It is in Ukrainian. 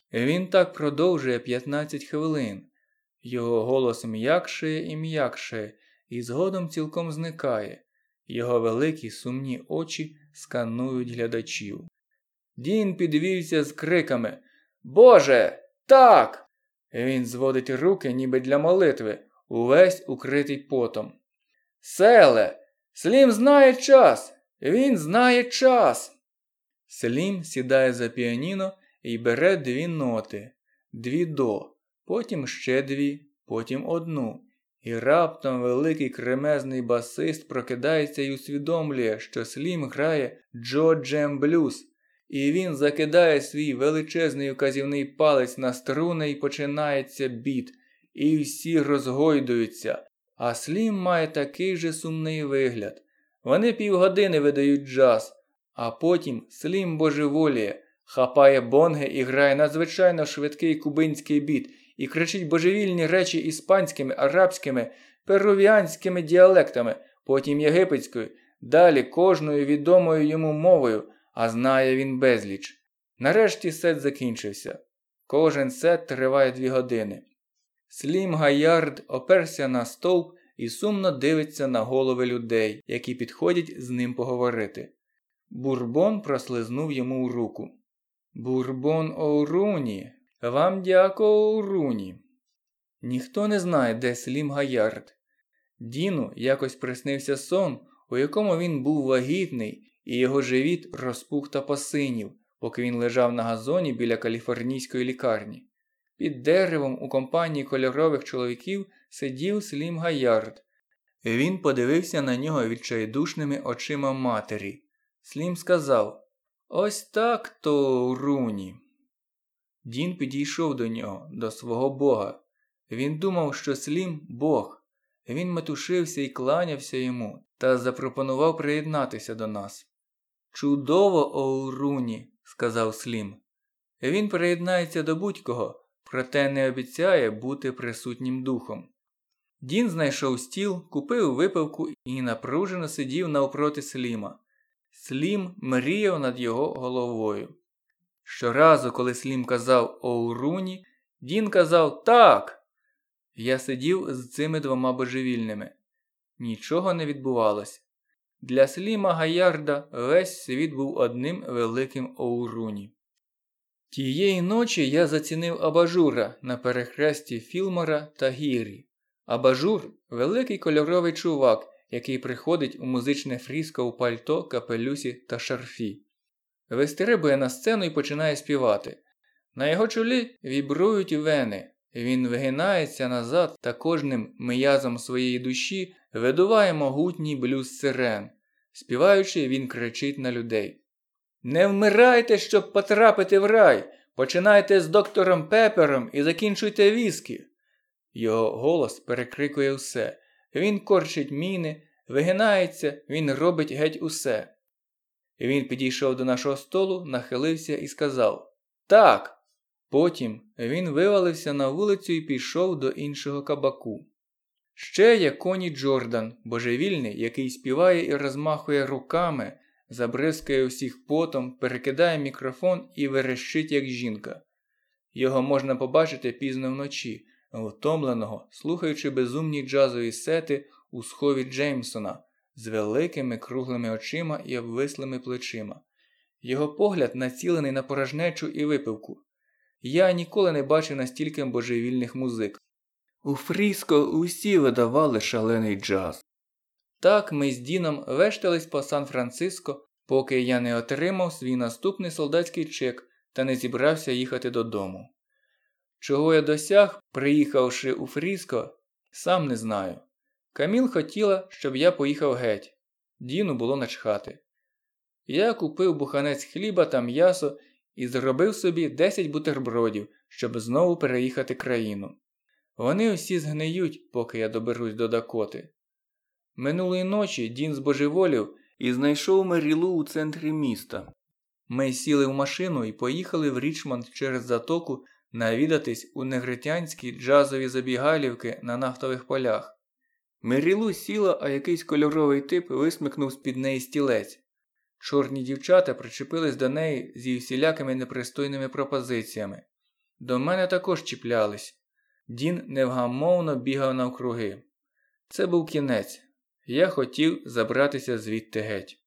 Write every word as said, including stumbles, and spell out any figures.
Він так продовжує п'ятнадцять хвилин. Його голос м'якшає і м'якшає, і згодом цілком зникає. Його великі сумні очі сканують глядачів. Дін підвівся з криками «Боже, так!» Він зводить руки, ніби для молитви, увесь укритий потом. «Селе! Слім знає час! Він знає час!» Слім сідає за піаніно і бере дві ноти, дві до, потім ще дві, потім одну. І раптом великий кремезний басист прокидається і усвідомлює, що Слім грає джо-джем блюз. І він закидає свій величезний указівний палець на струни і починається біт. І всі розгойдуються. А Слім має такий же сумний вигляд. Вони півгодини видають джаз. А потім Слім божеволіє, хапає бонги і грає надзвичайно швидкий кубинський біт. І кричить божевільні речі іспанськими, арабськими, перувіанськими діалектами, потім єгипетською, далі кожною відомою йому мовою, а знає він безліч. Нарешті сет закінчився. Кожен сет триває дві години. Слім Гаярд оперся на стовп і сумно дивиться на голови людей, які підходять з ним поговорити. Бурбон прослизнув йому у руку. «Бурбон Оуруні! Вам дяко Оуруні!» Ніхто не знає, де Слім Гаярд. Діну якось приснився сон, у якому він був вагітний, і його живіт розпух та посинів, поки він лежав на газоні біля каліфорнійської лікарні. Під деревом у компанії кольорових чоловіків сидів Слім Гаярд. Він подивився на нього відчайдушними очима матері. Слім сказав: «Ось так то, Руні». Дін підійшов до нього, до свого бога. Він думав, що Слім – бог. Він метушився і кланявся йому та запропонував приєднатися до нас. «Чудово, Оуруні», – сказав Слім. Він приєднається до будь-кого, проте не обіцяє бути присутнім духом. Дін знайшов стіл, купив випивку і напружено сидів навпроти Сліма. Слім мріяв над його головою. Щоразу, коли Слім казав «Оуруні», Дін казав «Так!». Я сидів з цими двома божевільними. Нічого не відбувалося. Для Сліма Гаярда весь світ був одним великим Оуруні. Тієї ночі я зацінив абажура на перехресті Філмора та Гірі. Абажур – великий кольоровий чувак, який приходить у музичне фріско у пальто, капелюсі та шарфі. Вистрибує на сцену і починає співати. На його чолі вібрують вени. Він вигинається назад та кожним м'язом своєї душі видуває могутній блюз сирен. Співаючи, він кричить на людей: «Не вмирайте, щоб потрапити в рай! Починайте з доктором Пепером і закінчуйте віскі!» Його голос перекрикує все. Він корчить міни, вигинається, він робить геть усе. Він підійшов до нашого столу, нахилився і сказав «Так!». Потім він вивалився на вулицю і пішов до іншого кабаку. Ще є Коні Джордан, божевільний, який співає і розмахує руками, забризкає усіх потом, перекидає мікрофон і верещить, як жінка. Його можна побачити пізно вночі, втомленого, слухаючи безумні джазові сети у схові Джеймсона з великими круглими очима і обвислими плечима. Його погляд націлений на порожнечу і випивку. Я ніколи не бачив настільки божевільних музик. У Фріско усі видавали шалений джаз. Так ми з Діном вештались по Сан-Франциско, поки я не отримав свій наступний солдатський чек та не зібрався їхати додому. Чого я досяг, приїхавши у Фріско, сам не знаю. Каміл хотіла, щоб я поїхав геть. Діну було начхати. Я купив буханець хліба та м'ясо і зробив собі десять бутербродів, щоб знову переїхати країну. Вони усі згниють, поки я доберусь до Дакоти. Минулої ночі Дін збожеволів і знайшов Мерілу у центрі міста. Ми сіли в машину і поїхали в Річмонд через затоку навідатись у негритянські джазові забігалівки на нафтових полях. Мерілу сіла, а якийсь кольоровий тип висмикнув з-під неї стілець. Чорні дівчата причепились до неї зі всілякими непристойними пропозиціями. До мене також чіплялись. Дін невгамовно бігав навкруги. Це був кінець. Я хотів забратися звідти геть.